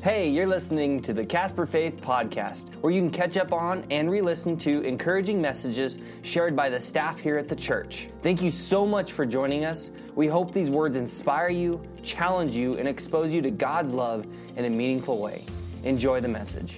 Hey, you're listening to the Casper Faith Podcast, where you can catch up on and re-listen to encouraging messages shared by the staff here at the church. Thank you so much for joining us. We hope these words inspire you, challenge you, and expose you to God's love in a meaningful way. Enjoy the message.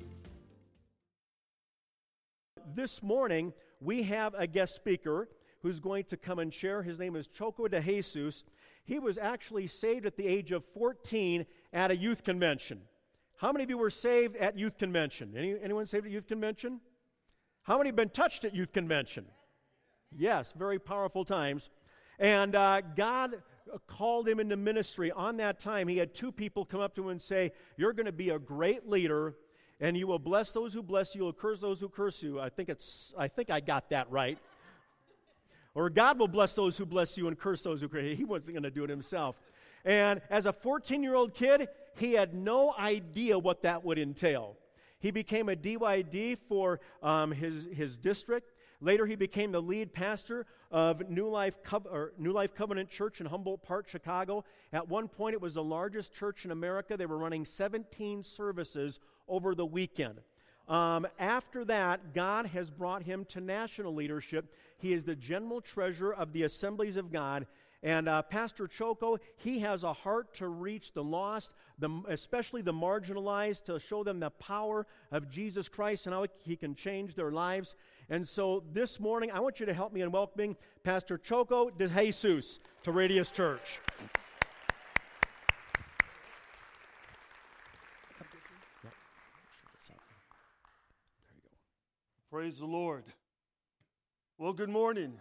This morning, we have a guest speaker who's going to come and share. His name is Choco de Jesus. He was actually saved at the age of 14 at a youth convention. How many of you were saved at youth convention? Anyone saved at youth convention? How many have been touched at youth convention? Yes, very powerful times. And God called him into ministry. On that time, he had two people come up to him and say, "You're going to be a great leader, and you will bless those who bless you, you will curse those who curse you." I think I got that right. Or God will bless those who bless you and curse those who curse you. He wasn't going to do it himself. And as a 14-year-old kid, he had no idea what that would entail. He became a DYD for his district. Later, he became the lead pastor of New Life Covenant Church in Humboldt Park, Chicago. At one point, it was the largest church in America. They were running 17 services over the weekend. After that, God has brought him to national leadership. He is the general treasurer of the Assemblies of God. And Pastor Choco, he has a heart to reach the lost, especially the marginalized, to show them the power of Jesus Christ and how he can change their lives. And so this morning, I want you to help me in welcoming Pastor Choco de Jesus to Radius Church. Praise the Lord. Well, good morning.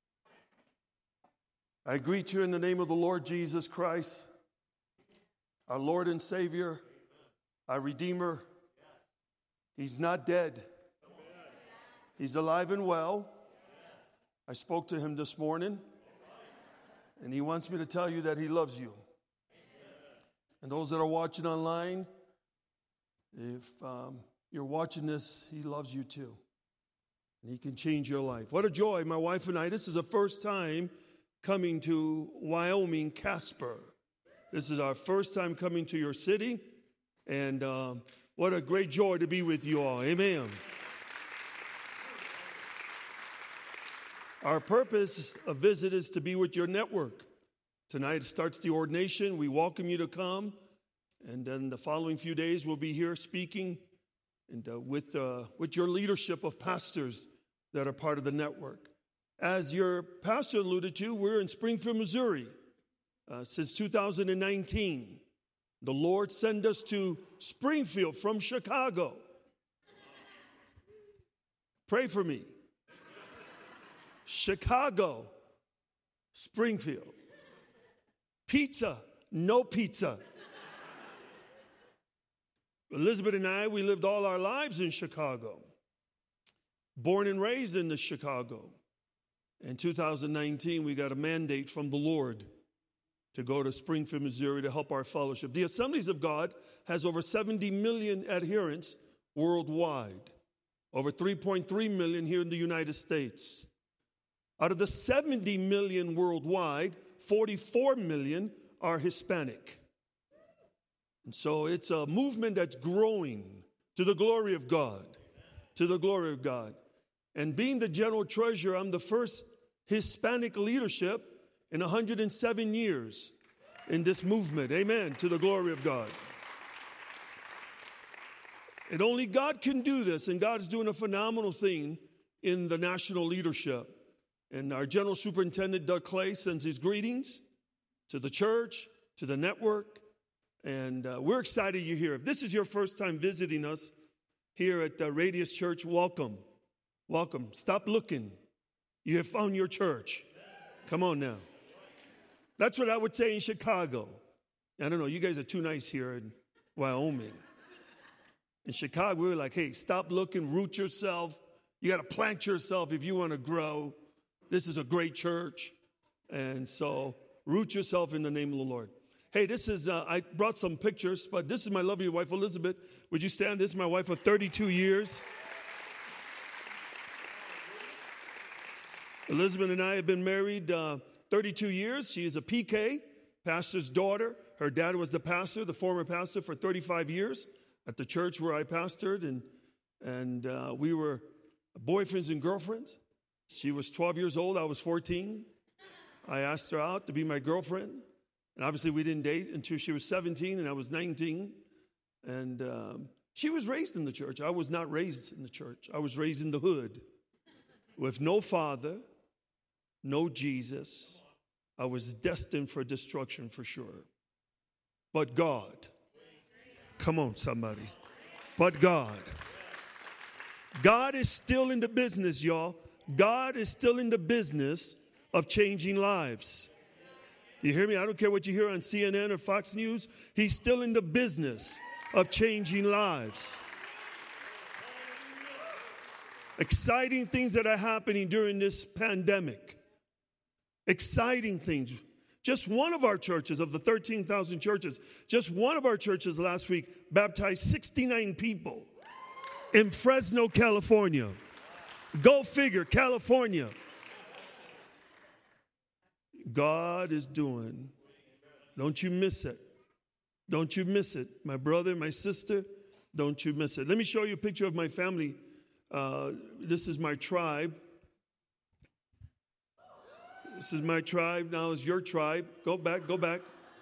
I greet you in the name of the Lord Jesus Christ, our Lord and Savior, our Redeemer. He's not dead. He's alive and well. I spoke to him this morning, and he wants me to tell you that he loves you. And those that are watching online, if you're watching this, he loves you too. And he can change your life. What a joy, my wife and I. This is the first time coming to Wyoming, Casper. This is our first time coming to your city. And what a great joy to be with you all. Amen. Our purpose of visit is to be with your network. Tonight starts the ordination. We welcome you to come. And then the following few days we'll be here speaking and with your leadership of pastors that are part of the network. As your pastor alluded to, we're in Springfield, Missouri since 2019. The Lord sent us to Springfield from Chicago. Pray for me. Chicago, Springfield. Pizza, no pizza. Elizabeth and I, we lived all our lives in Chicago. Born and raised in Chicago. In 2019, we got a mandate from the Lord to go to Springfield, Missouri to help our fellowship. The Assemblies of God has over 70 million adherents worldwide. Over 3.3 million here in the United States. Out of the 70 million worldwide, 44 million are Hispanic. And so it's a movement that's growing to the glory of God. To the glory of God. And being the general treasurer, I'm the first Hispanic leadership in 107 years in this movement. Amen. To the glory of God. And only God can do this. And God's doing a phenomenal thing in the national leadership. And our General Superintendent, Doug Clay, sends his greetings to the church, to the network. And we're excited you're here. If this is your first time visiting us here at the Radius Church, welcome. Welcome. Stop looking. You have found your church. Come on now. That's what I would say in Chicago. I don't know. You guys are too nice here in Wyoming. In Chicago, we were like, hey, stop looking, root yourself. You got to plant yourself if you want to grow. This is a great church. And so root yourself in the name of the Lord. Hey, this is, I brought some pictures, but this is my lovely wife, Elizabeth. Would you stand? This is my wife of 32 years. Elizabeth and I have been married 32 years. She is a PK, pastor's daughter. Her dad was the pastor, the former pastor for 35 years at the church where I pastored. And we were boyfriends and girlfriends. She was 12 years old. I was 14. I asked her out to be my girlfriend. And obviously we didn't date until she was 17 and I was 19. And she was raised in the church. I was not raised in the church. I was raised in the hood with no father, no Jesus. I was destined for destruction for sure. But God. Come on, somebody. But God. God is still in the business, y'all. God is still in the business of changing lives. You hear me? I don't care what you hear on CNN or Fox News. He's still in the business of changing lives. Exciting things that are happening during this pandemic. Exciting things. Just one of our churches, of the 13,000 churches, just one of our churches last week baptized 69 people in Fresno, California. Go figure, California. God is doing. Don't you miss it. Don't you miss it. My brother, my sister, don't you miss it. Let me show you a picture of my family. This is my tribe. This is my tribe. Now is your tribe. Go back, go back.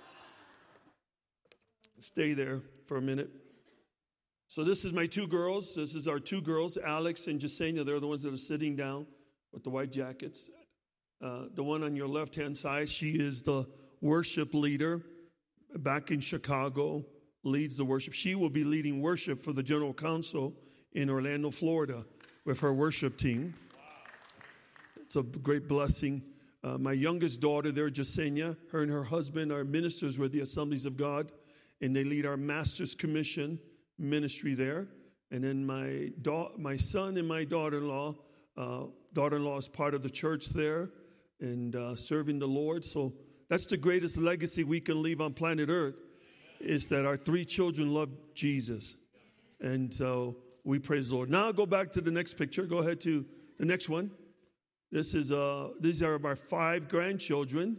Stay there for a minute. So this is my two girls. This is our two girls, Alex and Jasenia. They're the ones that are sitting down with the white jackets. The one on your left-hand side, she is the worship leader back in Chicago, leads the worship. She will be leading worship for the General Council in Orlando, Florida, with her worship team. It's a great blessing. My youngest daughter there, Jasenia, her and her husband are ministers with the Assemblies of God, and they lead our Master's Commission ministry there. And then my son and my daughter-in-law is part of the church there and serving the Lord. So that's the greatest legacy we can leave on planet Earth, is that our three children love Jesus. And so we praise the Lord. Now go back to the next picture. Go ahead to the next one. These are our 5 grandchildren.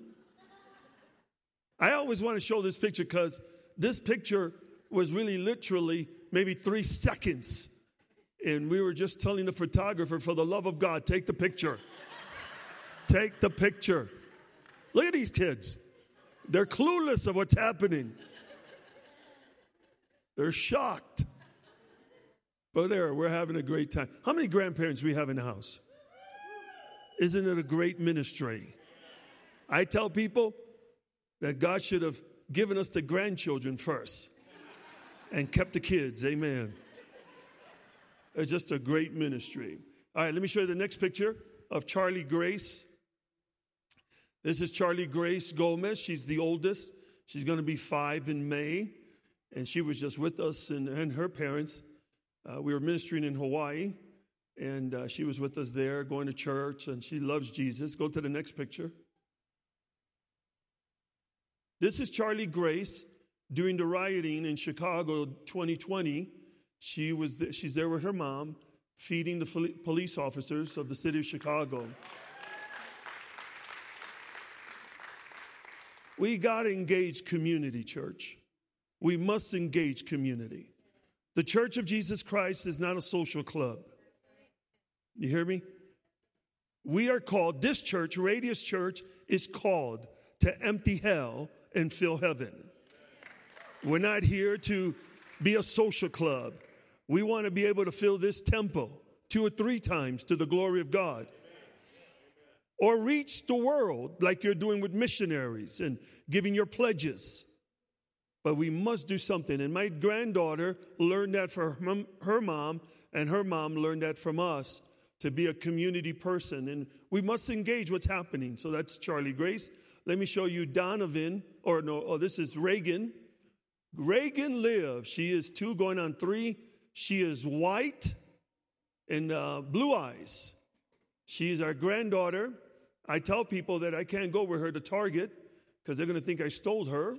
I always want to show this picture because this picture was really literally maybe 3 seconds. And we were just telling the photographer, for the love of God, take the picture. Take the picture. Look at these kids. They're clueless of what's happening. They're shocked. But there, we're having a great time. How many grandparents we have in the house? Isn't it a great ministry? I tell people that God should have given us the grandchildren first and kept the kids. Amen. It's just a great ministry. All right, let me show you the next picture of Charlie Grace. This is Charlie Grace Gomez. She's the oldest. She's going to be 5 in May. And she was just with us and her parents. We were ministering in Hawaii. And she was with us there, going to church, and she loves Jesus. Go to the next picture. This is Charlie Grace during the rioting in Chicago 2020. She's there with her mom, feeding the police officers of the city of Chicago. We got to engage community, church. We must engage community. The Church of Jesus Christ is not a social club. You hear me? We are called, this church, Radius Church, is called to empty hell and fill heaven. We're not here to be a social club. We want to be able to fill this temple 2 or 3 times to the glory of God. Or reach the world like you're doing with missionaries and giving your pledges. But we must do something. And my granddaughter learned that from her mom, and her mom learned that from us, to be a community person. And we must engage what's happening. So that's Charlie Grace. Let me show you Donovan, this is Reagan. Reagan lives. She is 2 going on 3. She is white and blue eyes. She is our granddaughter. I tell people that I can't go with her to Target because they're going to think I stole her.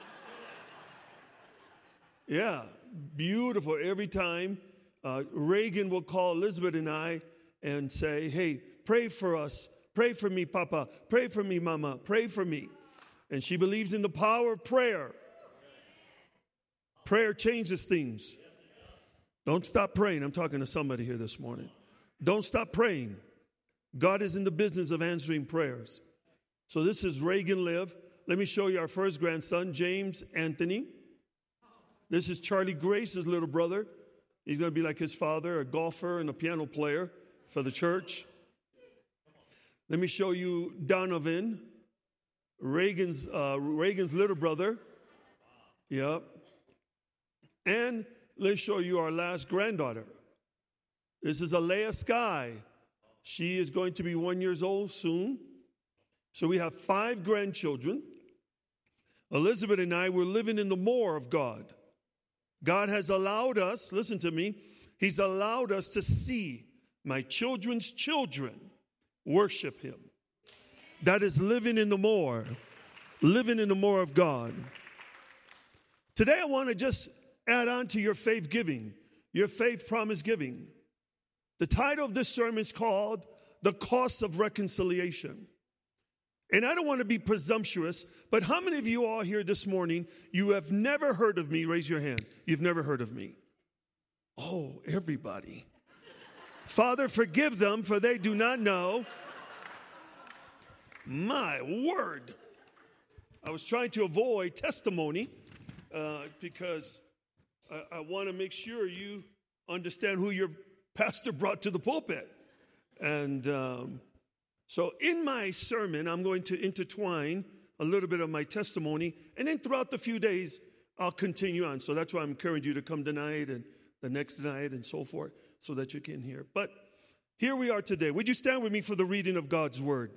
Yeah, beautiful. Every time Reagan will call Elizabeth and I and say, hey, pray for us. Pray for me, Papa. Pray for me, Mama. Pray for me. And she believes in the power of prayer. Prayer changes things. Don't stop praying. I'm talking to somebody here this morning. Don't stop praying. God is in the business of answering prayers. So this is Reagan Liv. Let me show you our first grandson, James Anthony. This is Charlie Grace's little brother. He's going to be like his father, a golfer and a piano player for the church. Let me show you Donovan, Reagan's little brother. Yep. And let's show you our last granddaughter. This is Alea Sky. She is going to be 1 year old soon. So we have 5 grandchildren. Elizabeth and I were living in the more of God. God has allowed us, listen to me, He's allowed us to see my children's children worship Him. That is living in the more of God. Today I want to just add on to your faith giving, your faith promise giving. The title of this sermon is called The Cost of Reconciliation. And I don't want to be presumptuous, but how many of you all here this morning, you have never heard of me? Raise your hand. You've never heard of me. Oh, everybody. Father, forgive them, for they do not know. My word. I was trying to avoid testimony because I want to make sure you understand who your pastor brought to the pulpit. And so in my sermon, I'm going to intertwine a little bit of my testimony. And then throughout the few days, I'll continue on. So that's why I'm encouraging you to come tonight and the next night and so forth so that you can hear. But here we are today. Would you stand with me for the reading of God's word?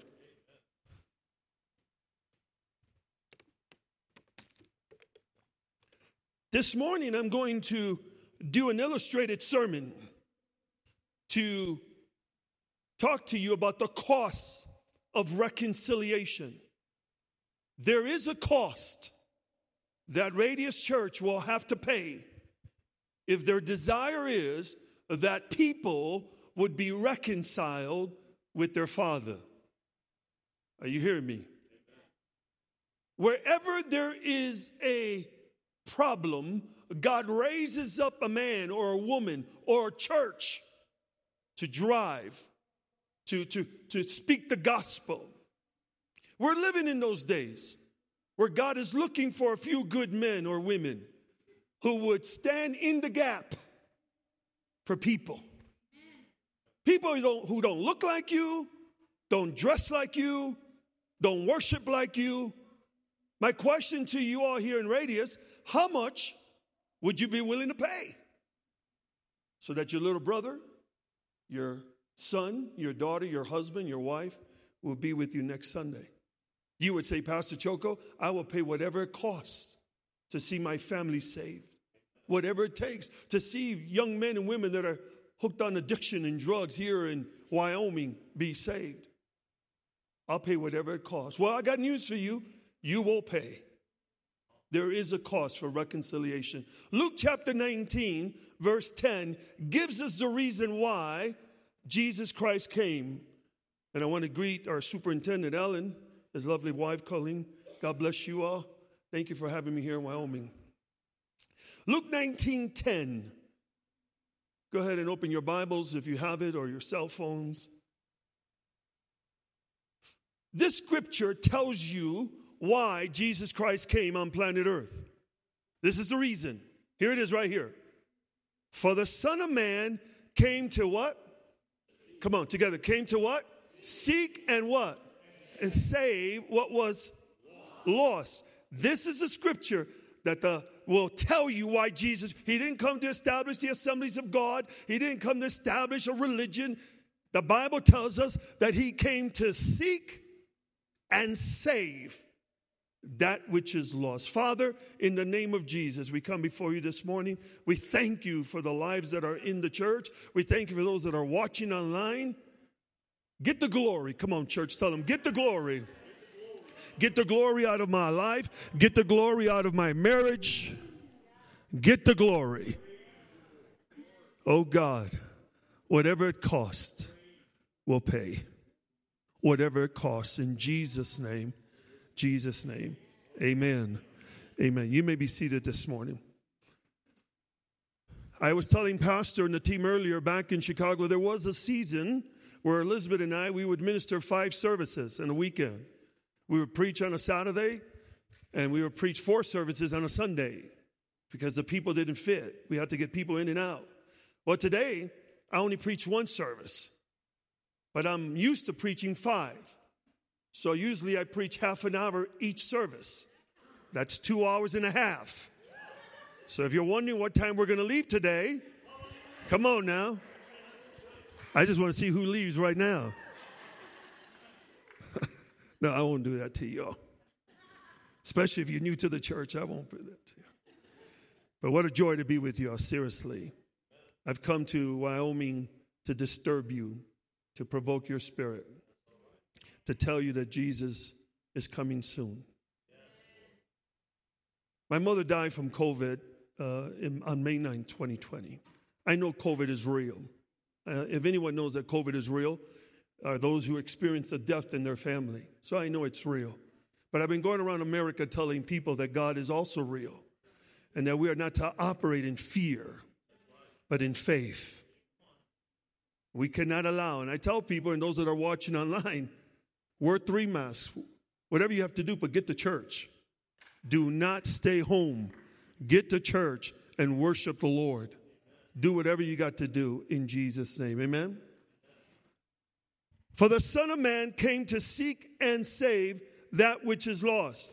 This morning, I'm going to do an illustrated sermon to talk to you about the cost of reconciliation. There is a cost that Radius Church will have to pay if their desire is that people would be reconciled with their Father. Are you hearing me? Wherever there is a problem, God raises up a man or a woman or a church to drive, to speak the gospel. We're living in those days where God is looking for a few good men or women who would stand in the gap for people. People who don't look like you, don't dress like you, don't worship like you. My question to you all here in Radius, how much would you be willing to pay so that your little brother, your son, your daughter, your husband, your wife will be with you next Sunday? You would say, Pastor Choco, I will pay whatever it costs to see my family saved. Whatever it takes to see young men and women that are hooked on addiction and drugs here in Wyoming be saved. I'll pay whatever it costs. Well, I got news for you. You will pay. There is a cost for reconciliation. Luke chapter 19, verse 10 gives us the reason why Jesus Christ came. And I want to greet our superintendent, Ellen, his lovely wife, Colleen. God bless you all. Thank you for having me here in Wyoming. Luke 19:10. Go ahead and open your Bibles if you have it or your cell phones. This scripture tells you why Jesus Christ came on planet Earth. This is the reason. Here it is right here. For the Son of Man came to what? Come on, together. Came to what? Seek and what? And save what was lost. This is a scripture that will tell you why Jesus, he didn't come to establish the assemblies of God. He didn't come to establish a religion. The Bible tells us that he came to seek and save that which is lost. Father, in the name of Jesus, we come before you this morning. We thank you for the lives that are in the church. We thank you for those that are watching online. Get the glory. Come on, church, tell them, get the glory. Get the glory out of my life. Get the glory out of my marriage. Get the glory. Oh God, whatever it costs, we'll pay. Whatever it costs, in Jesus' name. Jesus' name. Amen. Amen. You may be seated this morning. I was telling Pastor and the team earlier back in Chicago, there was a season where Elizabeth and I, we would minister 5 services in a weekend. We would preach on a Saturday, and we would preach 4 services on a Sunday because the people didn't fit. We had to get people in and out. Well, today, I only preach 1 service, but I'm used to preaching 5. So usually I preach half an hour each service. That's 2 hours and a half. So if you're wondering what time we're going to leave today, come on now. I just want to see who leaves right now. No, I won't do that to y'all. Especially if you're new to the church, I won't do that to you. But what a joy to be with y'all, seriously. I've come to Wyoming to disturb you, to provoke your spirit, to tell you that Jesus is coming soon. My mother died from COVID on May 9, 2020. I know COVID is real. If anyone knows that COVID is real, are those who experience a death in their family. So I know it's real. But I've been going around America telling people that God is also real and that we are not to operate in fear, but in faith. We cannot allow, and I tell people and those that are watching online, wear 3 masks, whatever you have to do, but get to church. Do not stay home. Get to church and worship the Lord. Do whatever you got to do in Jesus' name. Amen? For the Son of Man came to seek and save that which is lost.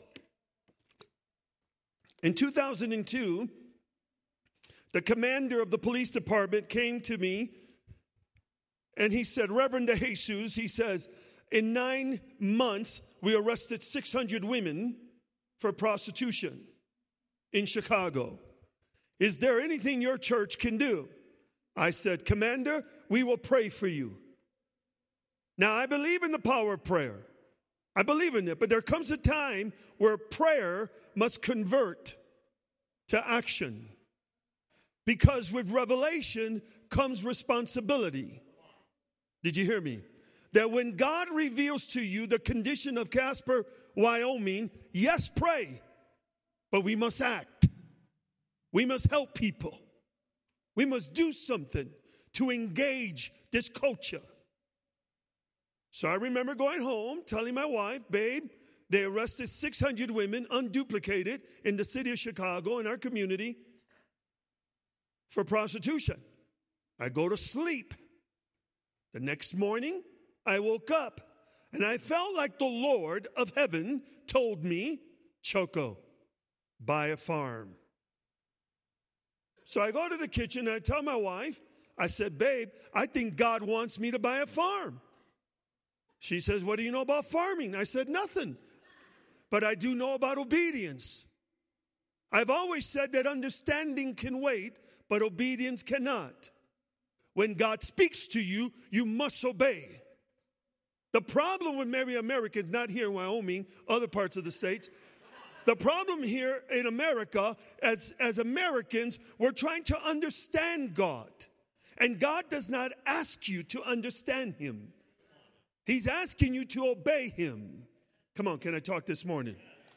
In 2002, the commander of the police department came to me and he said, Reverend DeJesus, he says, in 9 months, we arrested 600 women for prostitution in Chicago. Is there anything your church can do? I said, Commander, we will pray for you. Now, I believe in the power of prayer. I believe in it, but there comes a time where prayer must convert to action. Because with revelation comes responsibility. Did you hear me? That when God reveals to you the condition of Casper, Wyoming, yes, pray, but we must act. We must help people. We must do something to engage this culture. So I remember going home, telling my wife, babe, they arrested 600 women, unduplicated, in the city of Chicago, in our community, for prostitution. I go to sleep. The next morning, I woke up, and I felt like the Lord of heaven told me, Choco, buy a farm. So I go to the kitchen, and I tell my wife, I said, babe, I think God wants me to buy a farm. She says, what do you know about farming? I said, nothing. But I do know about obedience. I've always said that understanding can wait, but obedience cannot. When God speaks to you, you must obey. The problem with many Americans, not here in Wyoming, other parts of the states, the problem here in America, as Americans, we're trying to understand God. And God does not ask you to understand him. He's asking you to obey him. Come on, can I talk this morning?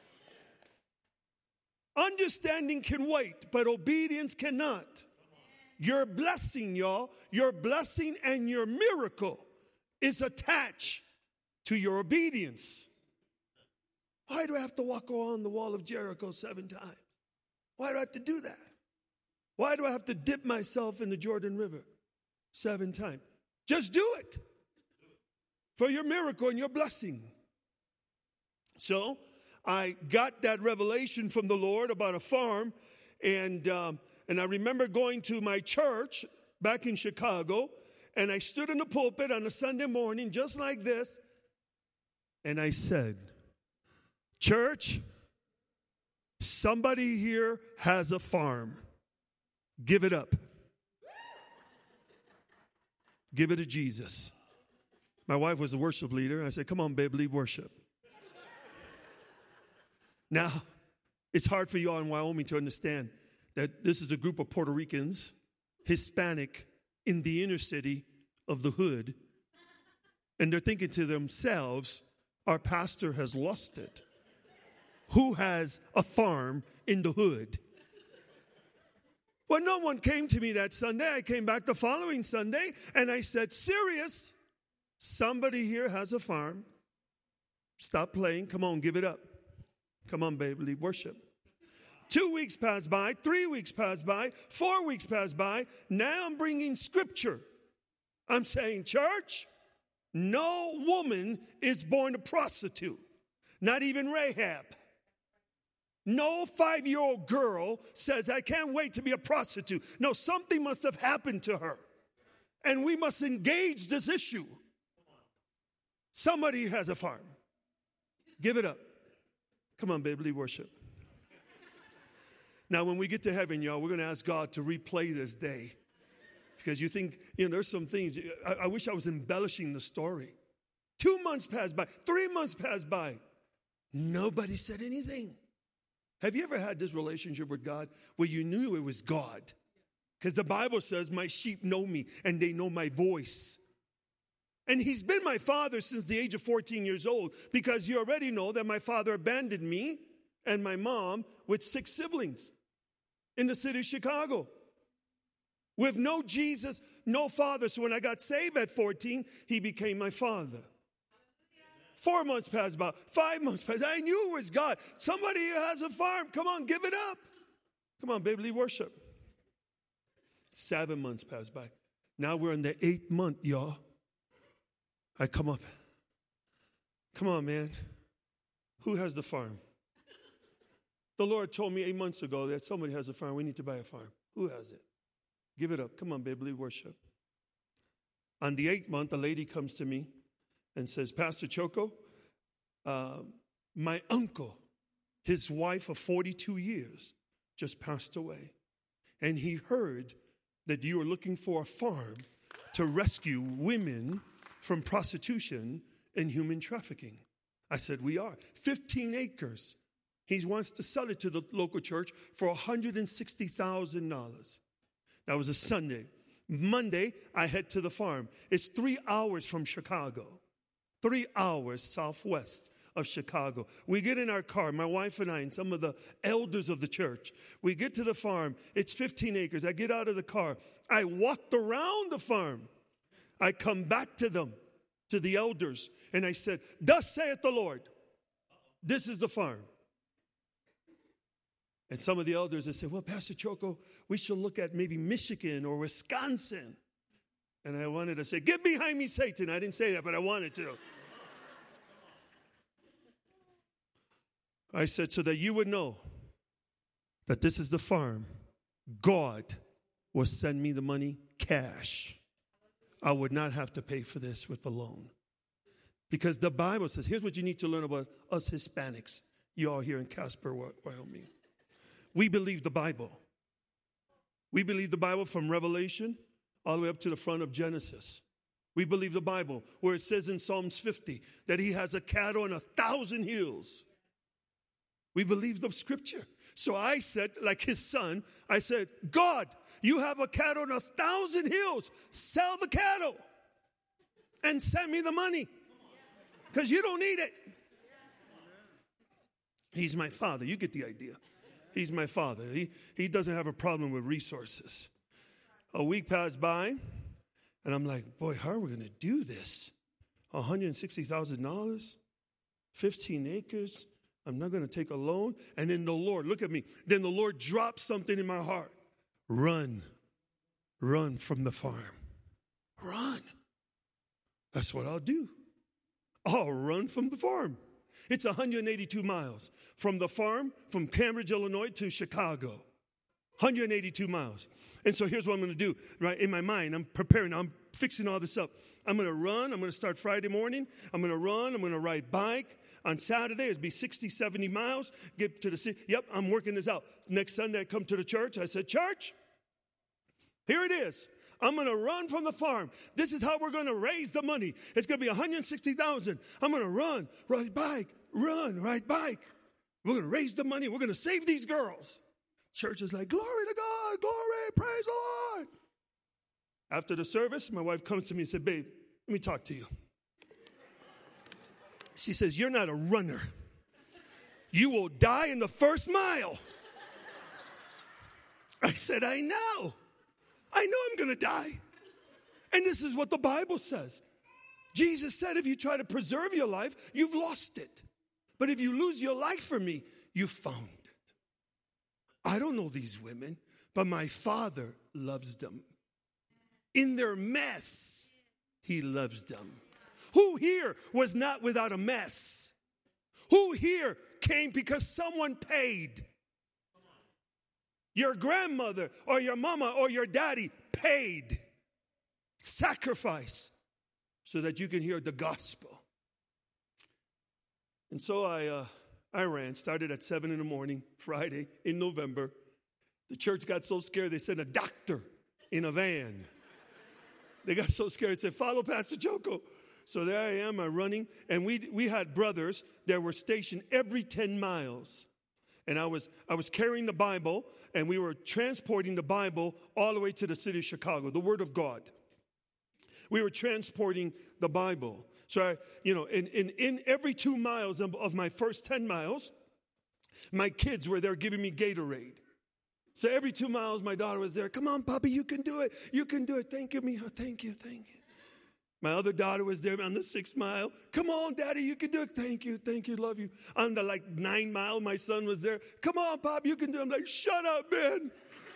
Understanding can wait, but obedience cannot. Your blessing, y'all, your blessing and your miracle is attached to your obedience. Why do I have to walk around the wall of Jericho 7 times? Why do I have to do that? Why do I have to dip myself in the Jordan River 7 times? Just do it for your miracle and your blessing. So I got that revelation from the Lord about a farm, and I remember going to my church back in Chicago, and I stood in the pulpit on a Sunday morning just like this, and I said, church, somebody here has a farm. Give it up. Give it to Jesus. My wife was a worship leader. I said, come on, babe, lead worship. Now, it's hard for you all in Wyoming to understand that this is a group of Puerto Ricans, Hispanic, in the inner city of the hood, and they're thinking to themselves, our pastor has lost it. who has a farm in the hood. Well, no one came to me that Sunday. I came back the following Sunday, and I said, serious, somebody here has a farm. Stop playing. Come on, give it up. Come on, babe, lead worship. 2 weeks passed by, 3 weeks passed by, 4 weeks passed by. Now I'm bringing scripture. I'm saying, church, no woman is born a prostitute, not even Rahab. No 5-year-old girl says, I can't wait to be a prostitute. No, something must have happened to her. And we must engage this issue. Somebody has a farm. Give it up. Come on, babe, lead worship. Now, when we get to heaven, y'all, we're going to ask God to replay this day. Because you think, there's some things, I wish I was embellishing the story. 2 months passed by, 3 months passed by. Nobody said anything. Have you ever had this relationship with God where you knew it was God? Because the Bible says, my sheep know me and they know my voice. And he's been my father since the age of 14 years old, because you already know that my father abandoned me and my mom with 6 siblings in the city of Chicago. With no Jesus, no father. So when I got saved at 14, he became my father. 4 months passed by, 5 months passed by. I knew it was God. Somebody here has a farm. Come on, give it up. Come on, baby, lead worship. 7 months passed by. Now we're in the 8th month, y'all. I come up. Come on, man. Who has the farm? The Lord told me 8 months ago that somebody has a farm. We need to buy a farm. Who has it? Give it up. Come on, baby, lead worship. On the 8th month, a lady comes to me and says, Pastor Choco, my uncle, his wife of 42 years, just passed away. And he heard that you were looking for a farm to rescue women from prostitution and human trafficking. I said, we are. 15 acres. He wants to sell it to the local church for $160,000. That was a Sunday. Monday, I head to the farm. It's 3 hours from Chicago. 3 hours southwest of Chicago. We get in our car, my wife and I, and some of the elders of the church. We get to the farm. It's 15 acres. I get out of the car. I walked around the farm. I come back to them, to the elders, and I said, thus saith the Lord, this is the farm. And some of the elders, they said, well, Pastor Choco, we should look at maybe Michigan or Wisconsin. And I wanted to say, get behind me, Satan. I didn't say that, but I wanted to. I said, so that you would know that this is the farm. God will send me the money cash. I would not have to pay for this with a loan. Because the Bible says, here's what you need to learn about us Hispanics. You all here in Casper, Wyoming. We believe the Bible. We believe the Bible from Revelation all the way up to the front of Genesis. We believe the Bible where it says in Psalms 50 that he has a cattle on 1,000 hills. We believe the scripture. So I said, like his son, I said, God, you have a cattle on 1,000 hills. Sell the cattle and send me the money because you don't need it. He's my father. You get the idea. He's my father. He doesn't have a problem with resources. A week passed by, and I'm like, boy, how are we going to do this? $160,000, 15 acres. I'm not going to take a loan. And then the Lord, look at me. Then the Lord dropped something in my heart. Run from the farm. Run. That's what I'll do. I'll run from the farm. It's 182 miles from the farm, from Cambridge, Illinois to Chicago. 182 miles. And so here's what I'm going to do, right? In my mind, I'm preparing. I'm fixing all this up. I'm going to run. I'm going to start Friday morning. I'm going to run. I'm going to ride bike. On Saturday, it'd be 60, 70 miles. Get to the city. Yep, I'm working this out. Next Sunday, I come to the church. I said, church, here it is. I'm going to run from the farm. This is how we're going to raise the money. It's going to be $160,000. I'm going to run, ride bike. We're going to raise the money. We're going to save these girls. Church is like, glory to God, glory, praise the Lord. After the service, my wife comes to me and said, babe, let me talk to you. She says, you're not a runner. You will die in the first mile. I said, I know I'm going to die. And this is what the Bible says. Jesus said, if you try to preserve your life, you've lost it. But if you lose your life for me, you found it. I don't know these women, but my Father loves them. In their mess, he loves them. Who here was not without a mess? Who here came because someone paid? Your grandmother or your mama or your daddy paid. Sacrifice so that you can hear the gospel. And so I ran, started at 7 in the morning, Friday in November. The church got so scared they sent a doctor in a van. They got so scared, they said, follow Pastor Choco. So there I am, I'm running. And we had brothers that were stationed every 10 miles. And I was carrying the Bible, and we were transporting the Bible all the way to the city of Chicago, the Word of God. We were transporting the Bible. So, in every 2 miles of my first 10 miles, my kids were there giving me Gatorade. So every 2 miles, my daughter was there. Come on, Papa, you can do it. You can do it. Thank you, Mija. Thank you. My other daughter was there on the 6th mile. Come on, Daddy, you can do it. Thank you, love you. On the 9 mile, my son was there. Come on, Pop, you can do it. I'm like, shut up, man.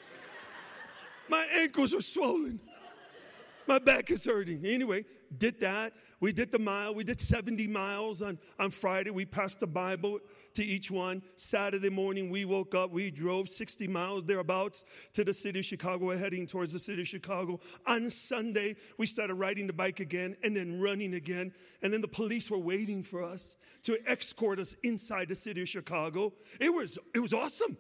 My ankles are swollen. My back is hurting. Anyway, did that. We did the mile. We did 70 miles on Friday. We passed the Bible to each one. Saturday morning, we woke up. We drove 60 miles thereabouts to the city of Chicago. We're heading towards the city of Chicago. On Sunday, we started riding the bike again and then running again. And then the police were waiting for us to escort us inside the city of Chicago. It was awesome.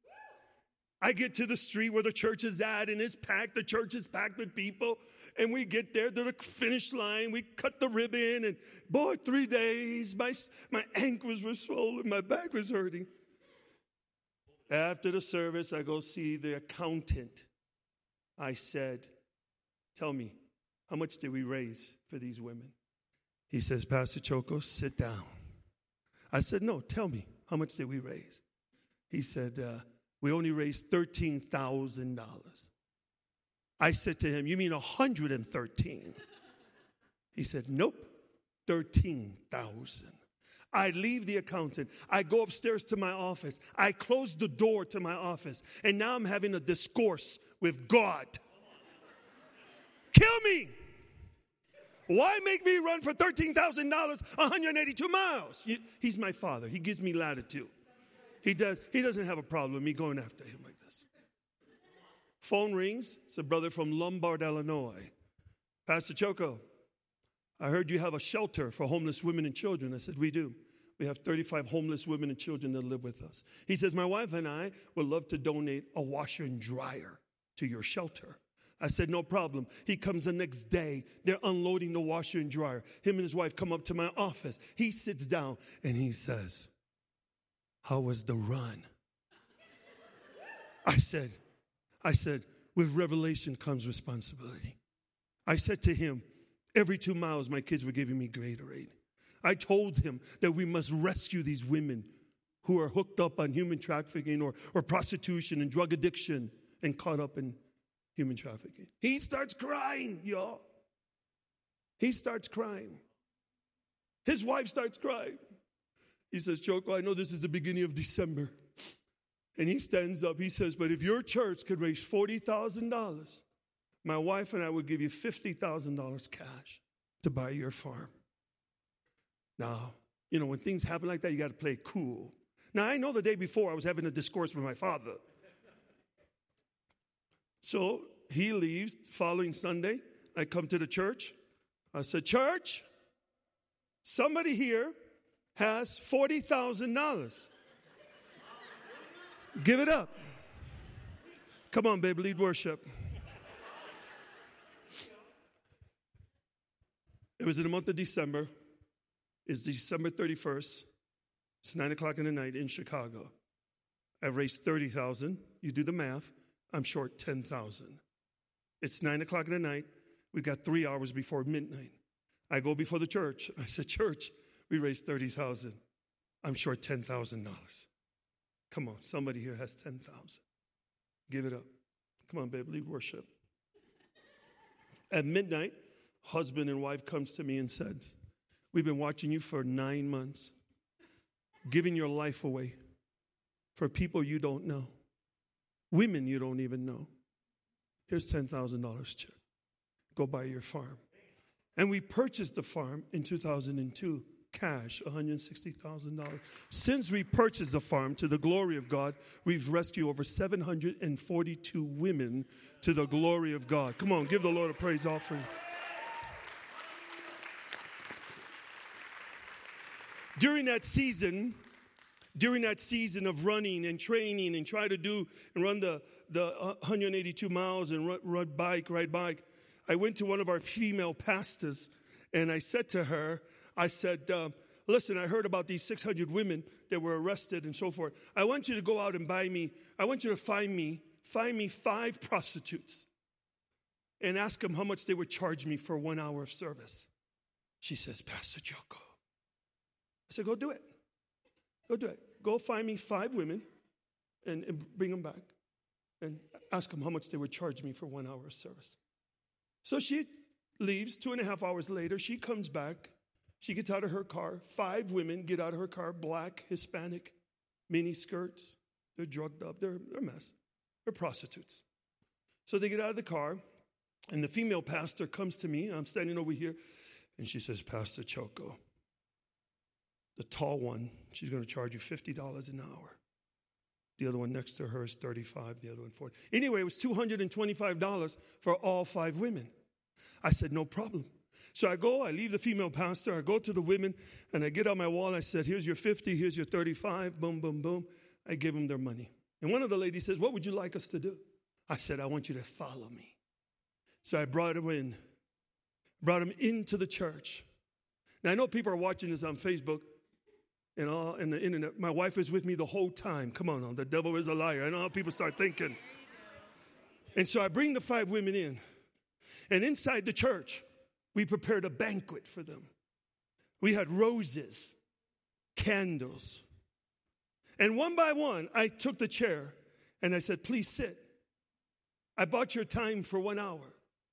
I get to the street where the church is at, and it's packed. The church is packed with people. And we get there to the finish line. We cut the ribbon. And boy, 3 days, my ankles were swollen. My back was hurting. After the service, I go see the accountant. I said, tell me, how much did we raise for these women? He says, Pastor Choco, sit down. I said, no, tell me, how much did we raise? He said, we only raised $13,000. I said to him, you mean 113? He said, nope, 13,000. I leave the accountant. I go upstairs to my office. I close the door to my office. And now I'm having a discourse with God. Kill me. Why make me run for $13,000, 182 miles? He's my Father. He gives me latitude. He doesn't have a problem with me going after him like this. Phone rings. It's a brother from Lombard, Illinois. Pastor Choco, I heard you have a shelter for homeless women and children. I said, we do. We have 35 homeless women and children that live with us. He says, my wife and I would love to donate a washer and dryer to your shelter. I said, no problem. He comes the next day. They're unloading the washer and dryer. Him and his wife come up to my office. He sits down and he says, how was the run? I said, with revelation comes responsibility. I said to him, every 2 miles, my kids were giving me Gatorade. I told him that we must rescue these women who are hooked up on human trafficking or prostitution and drug addiction and caught up in human trafficking. He starts crying, y'all. He starts crying. His wife starts crying. He says, Choco, I know this is the beginning of December. And he stands up. He says, but if your church could raise $40,000, my wife and I would give you $50,000 cash to buy your farm. Now, when things happen like that, you got to play cool. Now, I know the day before I was having a discourse with my father. So he leaves. Following Sunday, I come to the church. I said, church, somebody here has $40,000. Give it up. Come on, baby, lead worship. It was in the month of December. It's December 31st. It's 9 o'clock in the night in Chicago. I've raised $30,000. You do the math. I'm short $10,000. It's 9 o'clock in the night. We've got 3 hours before midnight. I go before the church. I said, church, we raised $30,000. I'm short $10,000. Come on, somebody here has $10,000. Give it up. Come on, babe, lead worship. At midnight, husband and wife comes to me and says, we've been watching you for 9 months, giving your life away for people you don't know, women you don't even know. Here's $10,000 check. Go buy your farm. And we purchased the farm in 2002, cash, $160,000. Since we purchased the farm, to the glory of God, we've rescued over 742 women to the glory of God. Come on, give the Lord a praise offering. During that season of running and training and try to do and run the 182 miles and ride bike, I went to one of our female pastors and I said to her, listen, I heard about these 600 women that were arrested and so forth. I want you to go out and I want you to find me 5 prostitutes and ask them how much they would charge me for 1 hour of service. She says, Pastor Choco. I said, go do it. Go do it. Go find me 5 women and bring them back and ask them how much they would charge me for 1 hour of service. So she leaves. 2.5 hours later, she comes back. She gets out of her car. 5 women get out of her car, black, Hispanic, mini skirts. They're drugged up. They're a mess. They're prostitutes. So they get out of the car, and the female pastor comes to me. I'm standing over here, and she says, Pastor Choco, the tall one, she's going to charge you $50 an hour. The other one next to her is $35, the other one $40. Anyway, it was $225 for all 5 women. I said, no problem. So I leave the female pastor, I go to the women, and I get on my wall, and I said, here's your 50, here's your 35, boom, boom, boom. I give them their money. And one of the ladies says, what would you like us to do? I said, I want you to follow me. So I brought them into the church. Now, I know people are watching this on Facebook and the internet. My wife is with me the whole time. Come on, the devil is a liar. I know how people start thinking. And so I bring the 5 women in. And inside the church, we prepared a banquet for them. We had roses, candles. And one by one, I took the chair and I said, please sit. I bought your time for 1 hour.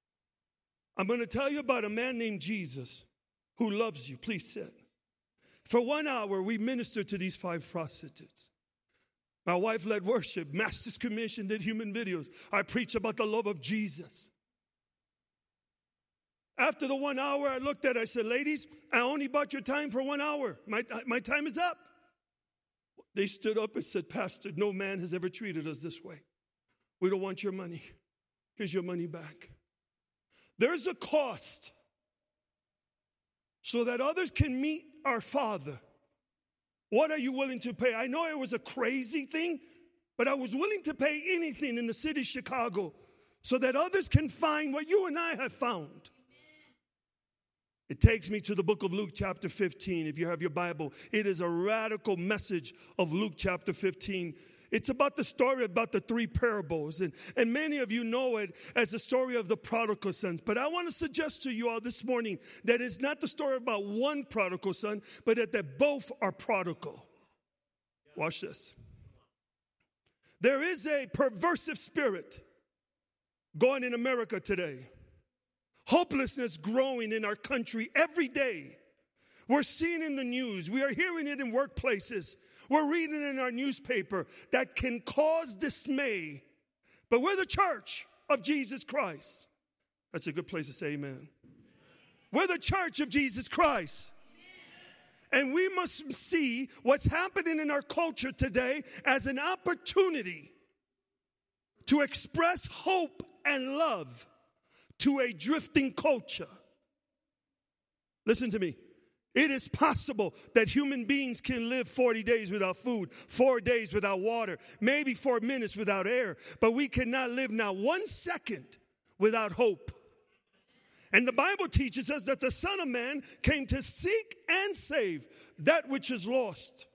I'm going to tell you about a man named Jesus who loves you. Please sit. For 1 hour, we ministered to these 5 prostitutes. My wife led worship, Master's Commission, did human videos. I preached about the love of Jesus. After the 1 hour, I looked at it, I said, ladies, I only bought your time for 1 hour. My time is up. They stood up and said, Pastor, no man has ever treated us this way. We don't want your money. Here's your money back. There's a cost so that others can meet our Father. What are you willing to pay? I know it was a crazy thing, but I was willing to pay anything in the city of Chicago so that others can find what you and I have found. It takes me to the book of Luke chapter 15. If you have your Bible, it is a radical message of Luke chapter 15. It's about the story about the 3 parables. And many of you know it as the story of the prodigal sons. But I want to suggest to you all this morning that it's not the story about one prodigal son, but that they both are prodigal. Watch this. There is a perversive spirit going in America today. Hopelessness growing in our country every day. We're seeing in the news. We are hearing it in workplaces. We're reading it in our newspaper that can cause dismay. But we're the church of Jesus Christ. That's a good place to say amen. We're the church of Jesus Christ. And we must see what's happening in our culture today as an opportunity to express hope and love to a drifting culture. Listen to me. It is possible that human beings can live 40 days without food, 4 days without water, maybe 4 minutes without air, but we cannot live now 1 second without hope. And the Bible teaches us that the Son of Man came to seek and save that which is lost.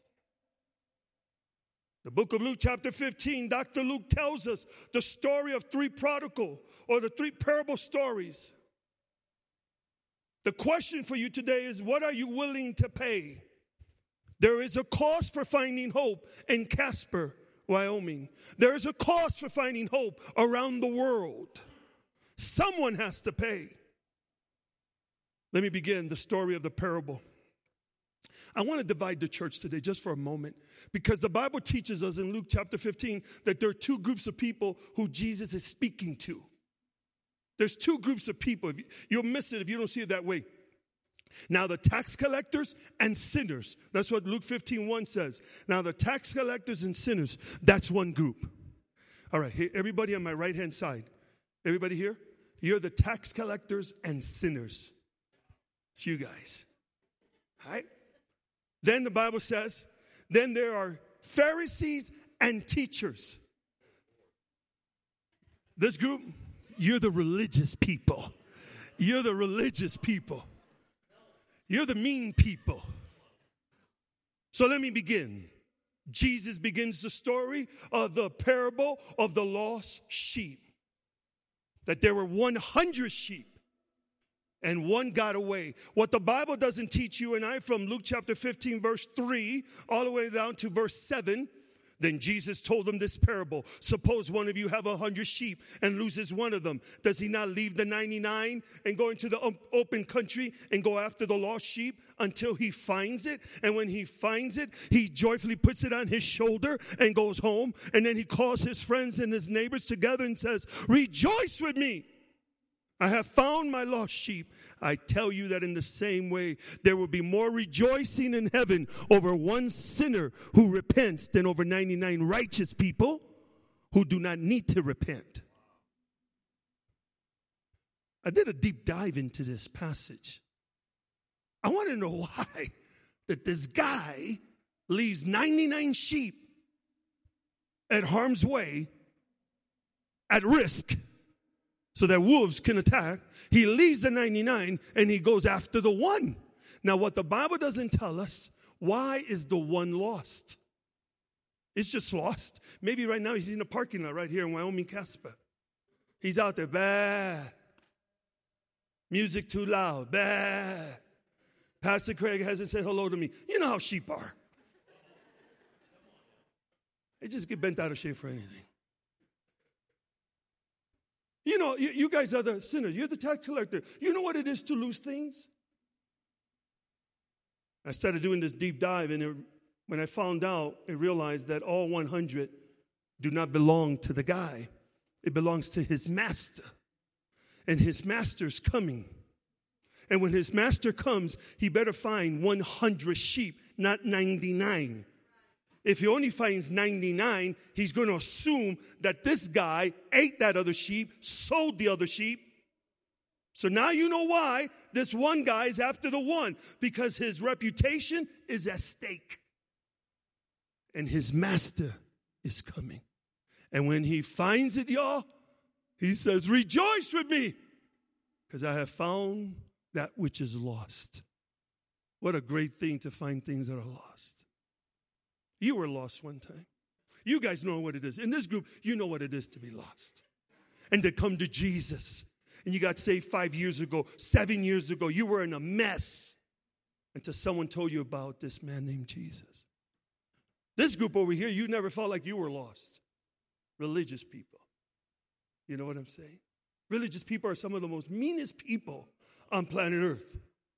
The book of Luke chapter 15, Dr. Luke tells us the story of 3 prodigal or the 3 parable stories. The question for you today is, what are you willing to pay? There is a cost for finding hope in Casper, Wyoming. There is a cost for finding hope around the world. Someone has to pay. Let me begin the story of the parable. I want to divide the church today just for a moment, because the Bible teaches us in Luke chapter 15 that there are two groups of people who Jesus is speaking to. There's two groups of people. You'll miss it if you don't see it that way. Now the tax collectors and sinners. That's what Luke 15:1 says. Now the tax collectors and sinners, that's one group. All right, here, everybody on my right-hand side. Everybody here? You're the tax collectors and sinners. It's you guys. All right? Then the Bible says, then there are Pharisees and teachers. This group, you're the religious people. You're the religious people. You're the mean people. So let me begin. Jesus begins the story of the parable of the lost sheep. That there were 100 sheep. And one got away. What the Bible doesn't teach you and I, from Luke chapter 15, verse 3, all the way down to verse 7, then Jesus told them this parable. Suppose one of you have 100 sheep and loses one of them. Does he not leave the 99 and go into the open country and go after the lost sheep until he finds it? And when he finds it, he joyfully puts it on his shoulder and goes home. And then he calls his friends and his neighbors together and says, "Rejoice with me. I have found my lost sheep." I tell you that in the same way, there will be more rejoicing in heaven over one sinner who repents than over 99 righteous people who do not need to repent. I did a deep dive into this passage. I want to know why that this guy leaves 99 sheep at harm's way, at risk, so that wolves can attack. He leaves the 99 and he goes after the one. Now, what the Bible doesn't tell us, why is the one lost? It's just lost. Maybe right now he's in a parking lot right here in Wyoming, Casper. He's out there, bah. Music too loud, bah. Pastor Craig hasn't said hello to me. You know how sheep are. They just get bent out of shape for anything. You know, you guys are the sinners. You're the tax collector. You know what it is to lose things? I started doing this deep dive, and when I found out, I realized that all 100 do not belong to the guy. It belongs to his master. And his master's coming. And when his master comes, he better find 100 sheep, not 99. If he only finds 99, he's going to assume that this guy ate that other sheep, sold the other sheep. So now you know why this one guy is after the one, because his reputation is at stake. And his master is coming. And when he finds it, y'all, he says, "Rejoice with me, because I have found that which is lost." What a great thing to find things that are lost. You were lost one time. You guys know what it is. In this group, you know what it is to be lost. And to come to Jesus. And you got saved 5 years ago, 7 years ago. You were in a mess until someone told you about this man named Jesus. This group over here, you never felt like you were lost. Religious people. You know what I'm saying? Religious people are some of the most meanest people on planet Earth.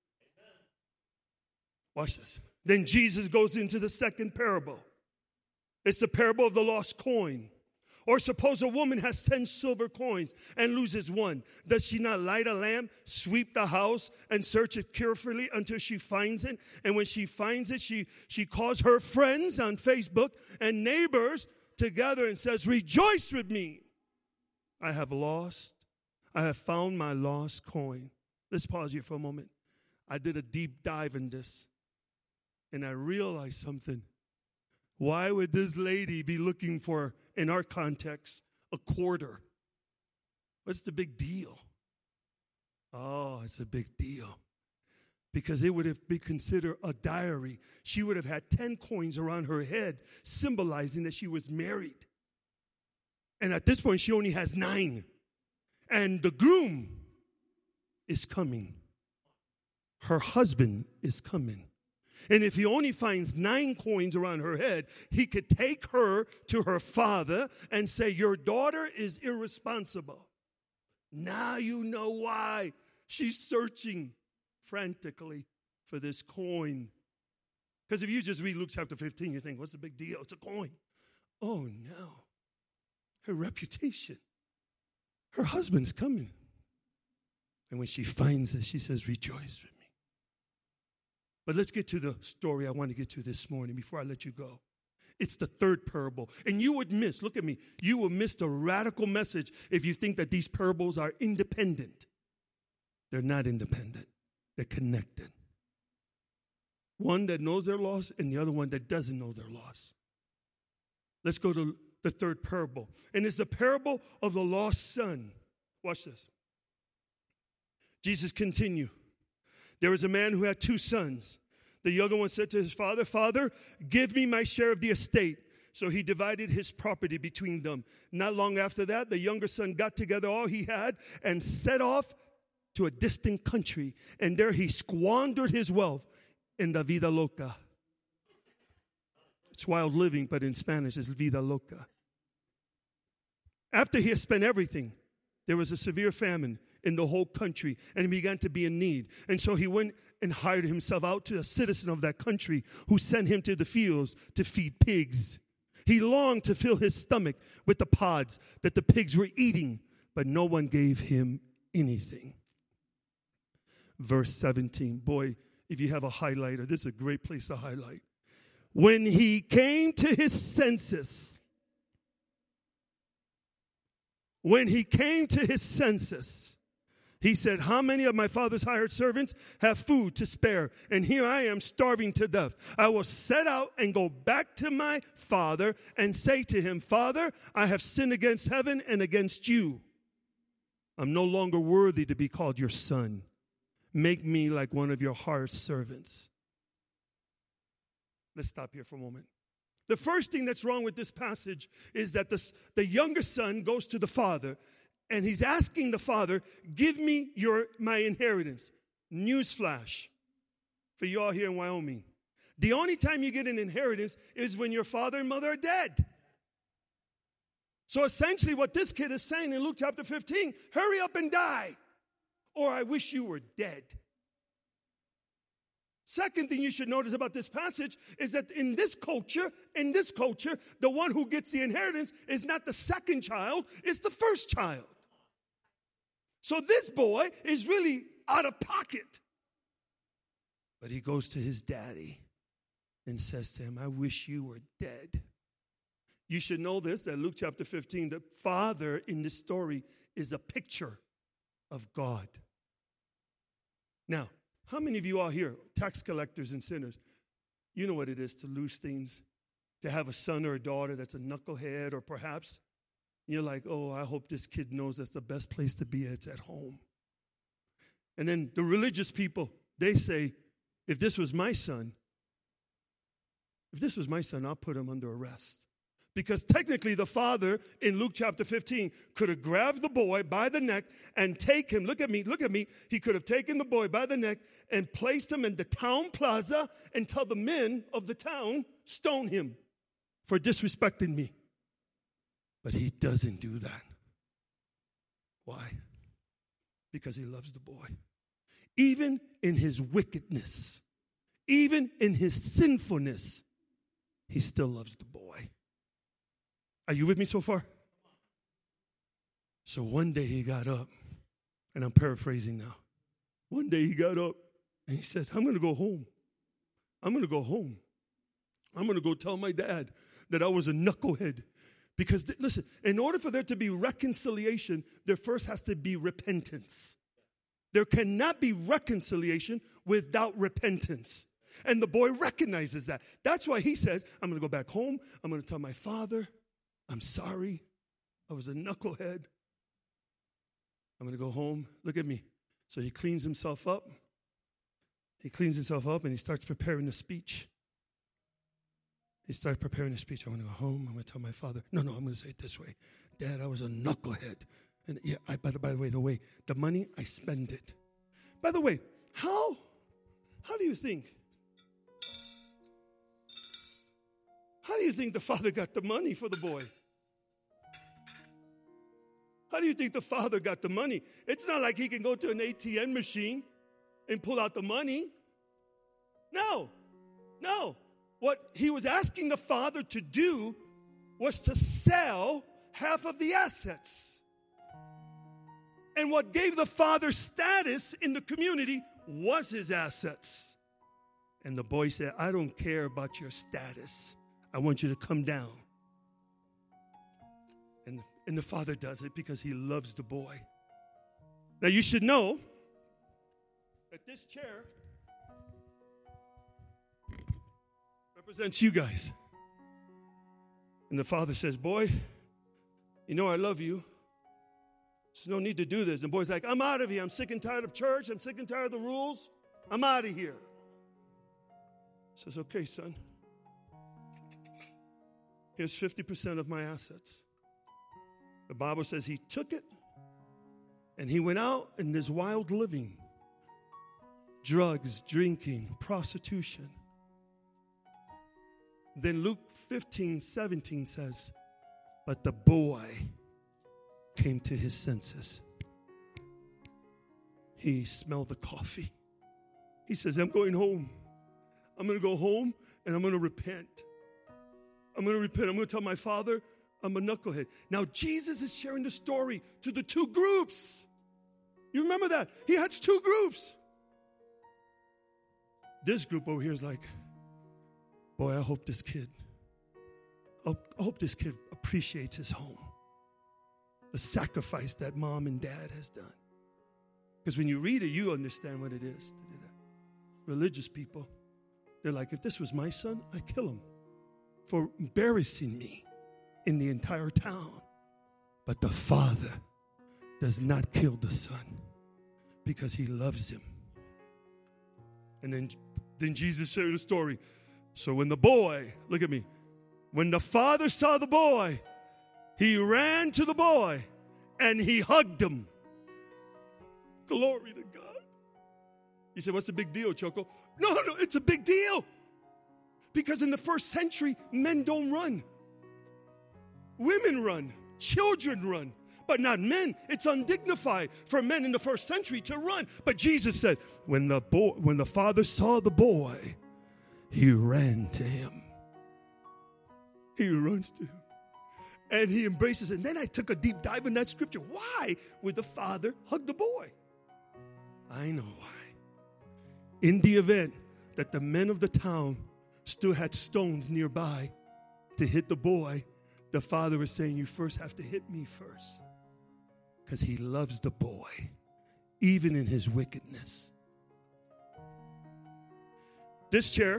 Watch this. Then Jesus goes into the second parable. It's the parable of the lost coin. Or suppose a woman has 10 silver coins and loses one. Does she not light a lamp, sweep the house, and search it carefully until she finds it? And when she finds it, she calls her friends on Facebook and neighbors together and says, "Rejoice with me. I have found my lost coin." Let's pause here for a moment. I did a deep dive in this. And I realized something. Why would this lady be looking for, in our context, a quarter? What's the big deal? Oh, it's a big deal. Because it would have been considered a diary. She would have had 10 coins around her head, symbolizing that she was married. And at this point, she only has 9. And the groom is coming. Her husband is coming. And if he only finds 9 coins around her head, he could take her to her father and say, your daughter is irresponsible. Now you know why she's searching frantically for this coin. Because if you just read Luke chapter 15, you think, what's the big deal? It's a coin. Oh, no. Her reputation. Her husband's coming. And when she finds it, she says, rejoice with me. But let's get to the story I want to get to this morning before I let you go. It's the third parable. And you would miss, look at me, you will miss the radical message if you think that these parables are independent. They're not independent. They're connected. One that knows their loss and the other one that doesn't know their loss. Let's go to the third parable. And it's the parable of the lost son. Watch this. Jesus continued. There was a man who had 2 sons. The younger one said to his father, Father, give me my share of the estate. So he divided his property between them. Not long after that, the younger son got together all he had and set off to a distant country. And there he squandered his wealth in la vida loca. It's wild living, but in Spanish it's vida loca. After he had spent everything, there was a severe famine in the whole country, and he began to be in need. And so he went and hired himself out to a citizen of that country who sent him to the fields to feed pigs. He longed to fill his stomach with the pods that the pigs were eating, but no one gave him anything. Verse 17. Boy, if you have a highlighter, this is a great place to highlight. When he came to his senses, he said, how many of my father's hired servants have food to spare? And here I am starving to death. I will set out and go back to my father and say to him, Father, I have sinned against heaven and against you. I'm no longer worthy to be called your son. Make me like one of your hired servants. Let's stop here for a moment. The first thing that's wrong with this passage is that the younger son goes to the father, and he's asking the father, give me my inheritance. Newsflash for you all here in Wyoming. The only time you get an inheritance is when your father and mother are dead. So essentially what this kid is saying in Luke chapter 15, hurry up and die, or I wish you were dead. Second thing you should notice about this passage is that in this culture, the one who gets the inheritance is not the second child, it's the first child. So this boy is really out of pocket. But he goes to his daddy and says to him, I wish you were dead. You should know this, that Luke chapter 15, the father in this story is a picture of God. Now, how many of you are here, tax collectors and sinners? You know what it is to lose things, to have a son or a daughter that's a knucklehead, or perhaps you're like, oh, I hope this kid knows that's the best place to be. It's at home. And then the religious people, they say, if this was my son, I'll put him under arrest. Because technically the father in Luke chapter 15 could have grabbed the boy by the neck and take him. Look at me. He could have taken the boy by the neck and placed him in the town plaza until the men of the town stone him for disrespecting me. But he doesn't do that. Why? Because he loves the boy. Even in his wickedness, even in his sinfulness, he still loves the boy. Are you with me so far? So one day he got up, and I'm paraphrasing now. One day he got up, and he said, I'm going to go home. I'm going to go tell my dad that I was a knucklehead. Because, listen, in order for there to be reconciliation, there first has to be repentance. There cannot be reconciliation without repentance. And the boy recognizes that. That's why he says, I'm going to go back home. I'm going to tell my father, I'm sorry. I was a knucklehead. I'm going to go home. Look at me. So he cleans himself up. And he starts preparing a speech. I'm going to go home. I'm going to tell my father. No, I'm going to say it this way. Dad, I was a knucklehead. And yeah, by the way, the money, I spend it. By the way, how do you think How do you think the father got the money for the boy? How do you think the father got the money? It's not like he can go to an ATM machine and pull out the money. No. What he was asking the father to do was to sell half of the assets. And what gave the father status in the community was his assets. And the boy said, I don't care about your status. I want you to come down. And the father does it because he loves the boy. Now you should know that this chair represents you guys. And the father says, boy, you know I love you. There's no need to do this. And the boy's like, I'm out of here. I'm sick and tired of church. I'm sick and tired of the rules. I'm out of here. He says, okay, son. Here's 50% of my assets. The Bible says he took it and he went out in this wild living. Drugs, drinking, prostitution. Then Luke 15:17 says, but the boy came to his senses. He smelled the coffee. He says, I'm going home. I'm going to go home and I'm going to repent. I'm going to tell my father I'm a knucklehead. Now, Jesus is sharing the story to the two groups. You remember that? He had two groups. This group over here is like, boy, I hope this kid appreciates his home. The sacrifice that mom and dad has done. Because when you read it, you understand what it is to do that. Religious people, they're like, if this was my son, I'd kill him for embarrassing me in the entire town. But the father does not kill the son because he loves him. And then Jesus shared a story. So when the boy, look at me, when the father saw the boy, he ran to the boy and he hugged him. Glory to God. You said, what's the big deal, Choco? No, it's a big deal. Because in the first century, men don't run. Women run. Children run. But not men. It's undignified for men in the first century to run. But Jesus said, when the father saw the boy, he ran to him. He runs to him. And he embraces it. And then I took a deep dive in that scripture. Why would the father hug the boy? I know why. In the event that the men of the town still had stones nearby to hit the boy, the father was saying, you first have to hit me first. Because he loves the boy, even in his wickedness. This chair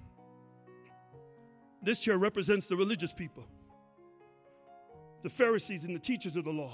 represents the religious people, the Pharisees and the teachers of the law.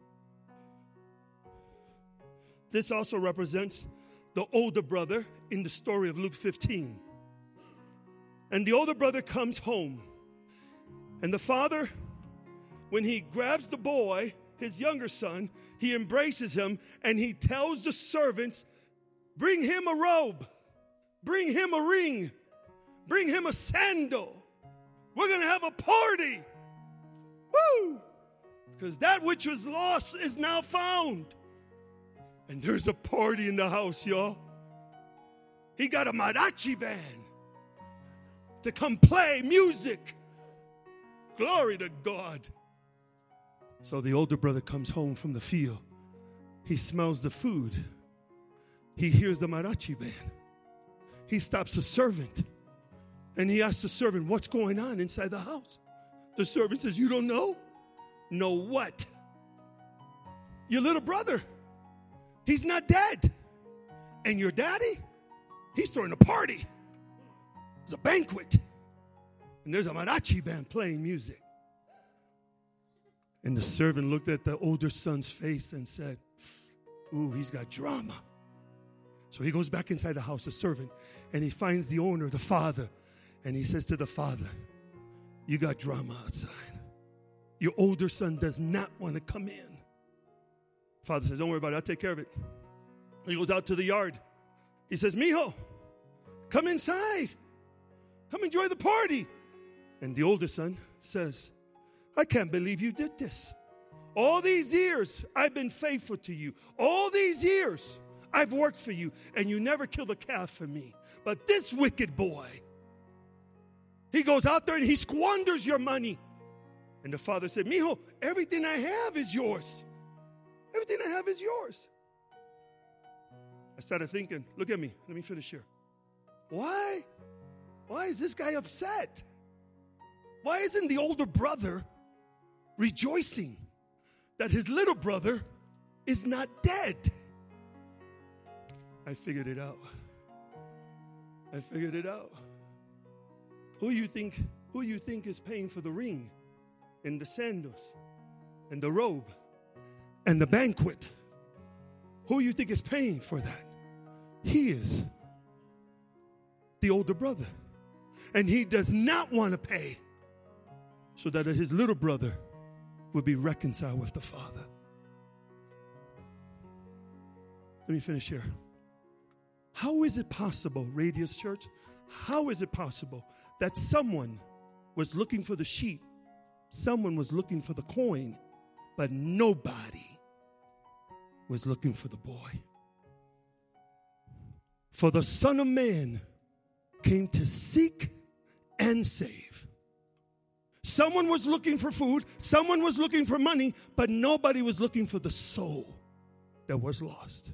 This also represents the older brother in the story of Luke 15. And the older brother comes home. And the father, when he grabs the boy, his younger son, he embraces him and he tells the servants, bring him a robe, bring him a ring, bring him a sandal. We're going to have a party. Woo! Because that which was lost is now found. And there's a party in the house, y'all. He got a mariachi band to come play music. Glory to God. So the older brother comes home from the field. He smells the food. He hears the mariachi band. He stops the servant. And he asks the servant, what's going on inside the house? The servant says, you don't know? Know what? Your little brother. He's not dead. And your daddy? He's throwing a party. It's a banquet. And there's a mariachi band playing music. And the servant looked at the older son's face and said, ooh, he's got drama. So he goes back inside the house, the servant, and he finds the owner, the father. And he says to the father, you got drama outside. Your older son does not want to come in. Father says, don't worry about it. I'll take care of it. He goes out to the yard. He says, mijo, come inside. Come enjoy the party. And the oldest son says, I can't believe you did this. All these years, I've been faithful to you. All these years, I've worked for you, and you never killed a calf for me. But this wicked boy, he goes out there and he squanders your money. And the father said, Mijo, everything I have is yours. Everything I have is yours. I started thinking, look at me. Let me finish here. Why? Why is this guy upset? Why isn't the older brother rejoicing that his little brother is not dead? I figured it out. I figured it out. Who you think is paying for the ring and the sandals and the robe and the banquet? Who you think is paying for that? He is. The older brother. And he does not want to pay so that his little brother will be reconciled with the father. Let me finish here. How is it possible, Radius Church, how is it possible that someone was looking for the sheep, someone was looking for the coin, but nobody was looking for the boy? For the Son of Man came to seek and save. Someone was looking for food, someone was looking for money, but nobody was looking for the soul that was lost.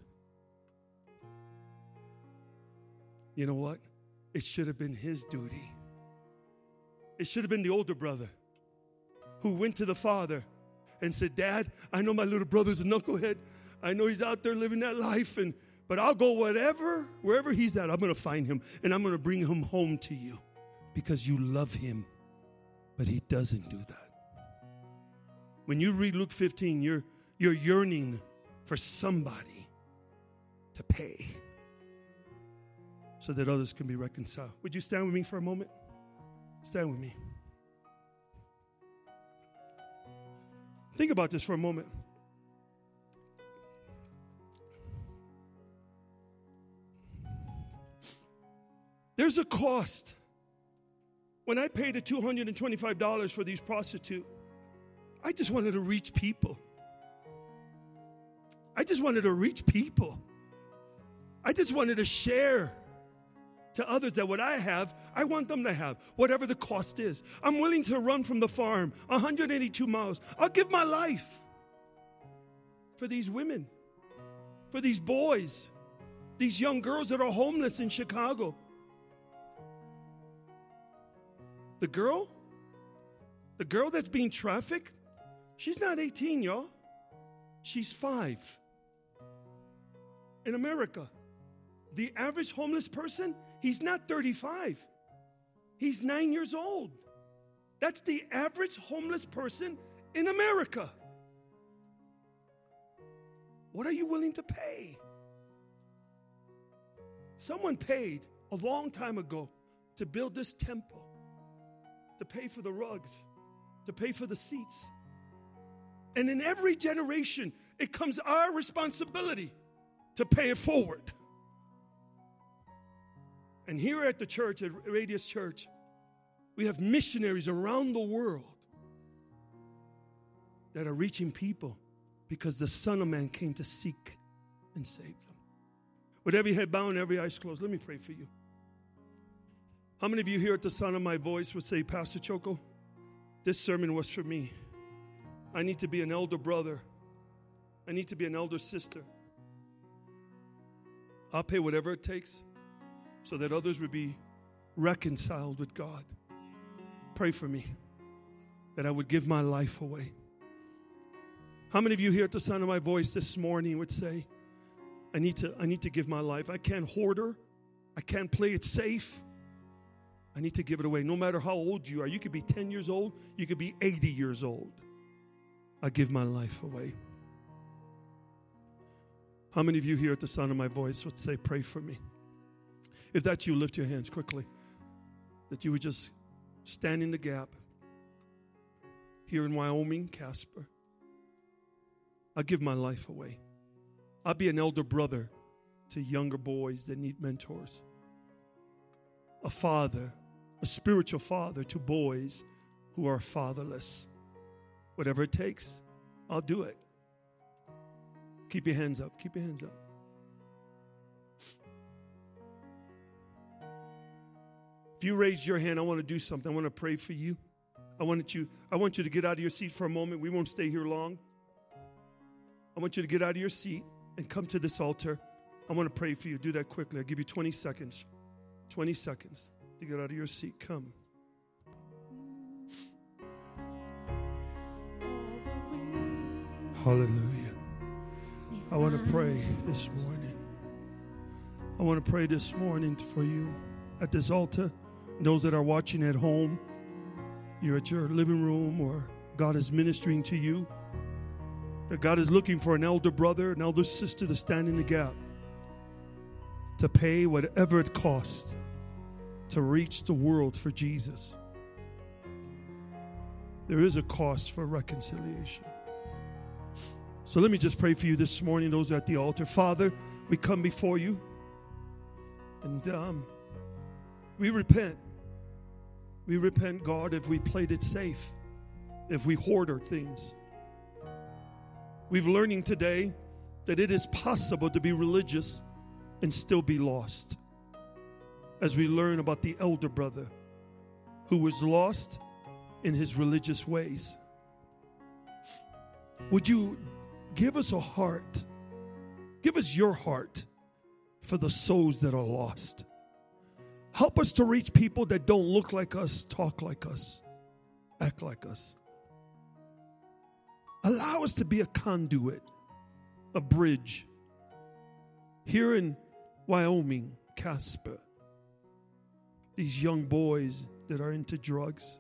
You know what? It should have been his duty. It should have been the older brother who went to the father and said, Dad, I know my little brother's a knucklehead. I know he's out there living that life, but I'll go wherever he's at, I'm going to find him, and I'm going to bring him home to you because you love him. But he doesn't do that. When you read Luke 15, you're yearning for somebody to pay so that others can be reconciled. Would you stand with me for a moment? Stand with me. Think about this for a moment. There's a cost. When I paid the $225 for these prostitutes, I just wanted to reach people. I just wanted to reach people. I just wanted to share to others that what I have, I want them to have, whatever the cost is. I'm willing to run from the farm 182 miles. I'll give my life for these women, for these boys, these young girls that are homeless in Chicago. The girl that's being trafficked, she's not 18, y'all. She's 5. In America, the average homeless person, he's not 35. He's 9 years old. That's the average homeless person in America. What are you willing to pay? Someone paid a long time ago to build this temple, to pay for the rugs, to pay for the seats. And in every generation, it comes our responsibility to pay it forward. And here at the church, at Radius Church, we have missionaries around the world that are reaching people because the Son of Man came to seek and save them. With every head bowed and every eyes closed, let me pray for you. How many of you here at the sound of my voice would say, Pastor Choco, this sermon was for me. I need to be an elder brother. I need to be an elder sister. I'll pay whatever it takes so that others would be reconciled with God. Pray for me that I would give my life away. How many of you here at the sound of my voice this morning would say, I need to give my life. I can't hoard her. I can't play it safe. I need to give it away. No matter how old you are. You could be 10 years old. You could be 80 years old. I give my life away. How many of you here at the sound of my voice would say, pray for me? If that's you, lift your hands quickly. That you would just stand in the gap. Here in Wyoming, Casper. I'll give my life away. I'll be an elder brother to younger boys that need mentors. A father, a spiritual father to boys who are fatherless. Whatever it takes, I'll do it. Keep your hands up. Keep your hands up. If you raised your hand, I want to do something. I want to pray for you. I want you to get out of your seat for a moment. We won't stay here long. I want you to get out of your seat and come to this altar. I want to pray for you. Do that quickly. I'll give you 20 seconds. 20 seconds to get out of your seat. Come. Hallelujah. I want to pray this morning. I want to pray this morning for you at this altar. Those that are watching at home, you're at your living room or God is ministering to you. That God is looking for an elder brother, an elder sister to stand in the gap, to pay whatever it costs to reach the world for Jesus. There is a cost for reconciliation. So let me just pray for you this morning, those at the altar. Father, we come before you and we repent. We repent, God, if we played it safe, if we hoarded things. We've learning today that it is possible to be religious and still be lost. As we learn about the elder brother who was lost in his religious ways. Would you give us a heart, give us your heart for the souls that are lost. Help us to reach people that don't look like us, talk like us, act like us. Allow us to be a conduit, a bridge. Here in Wyoming, Casper, these young boys that are into drugs.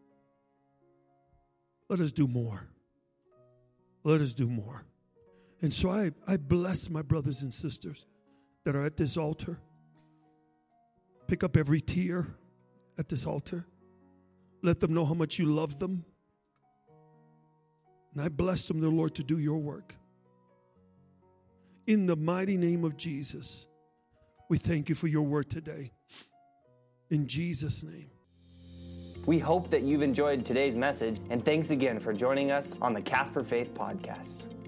Let us do more. Let us do more. And so I bless my brothers and sisters that are at this altar. Pick up every tear at this altar. Let them know how much you love them. And I bless them, dear Lord, to do your work. In the mighty name of Jesus, we thank you for your word today. In Jesus' name. We hope that you've enjoyed today's message, and thanks again for joining us on the Casper Faith Podcast.